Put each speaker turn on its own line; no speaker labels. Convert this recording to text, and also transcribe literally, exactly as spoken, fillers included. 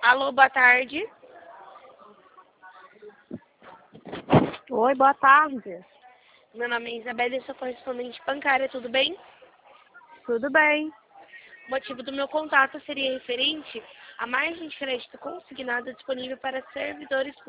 Alô, boa tarde.
Oi, boa tarde.
Meu nome é Isabela e eu sou correspondente bancária, tudo bem?
Tudo bem?
O motivo do meu contato seria referente à margem de crédito consignada disponível para servidores